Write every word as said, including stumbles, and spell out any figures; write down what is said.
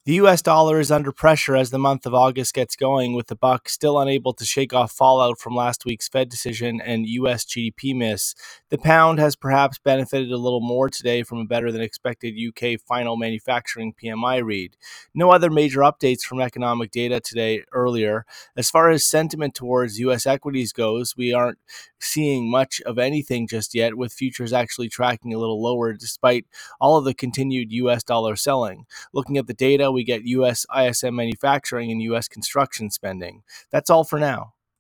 The U S dollar is under pressure as the month of August gets going, with the buck still unable to shake off fallout from last week's Fed decision and U S G D P miss. The pound has perhaps benefited a little more today from a better than expected U K final manufacturing P M I read. No other major updates from economic data today earlier. As far as sentiment towards U S equities goes, we aren't seeing much of anything just yet, with futures actually tracking a little lower despite all of the continued U S dollar selling. Looking at the data, we get U S I S M manufacturing and U S construction spending. That's all for now.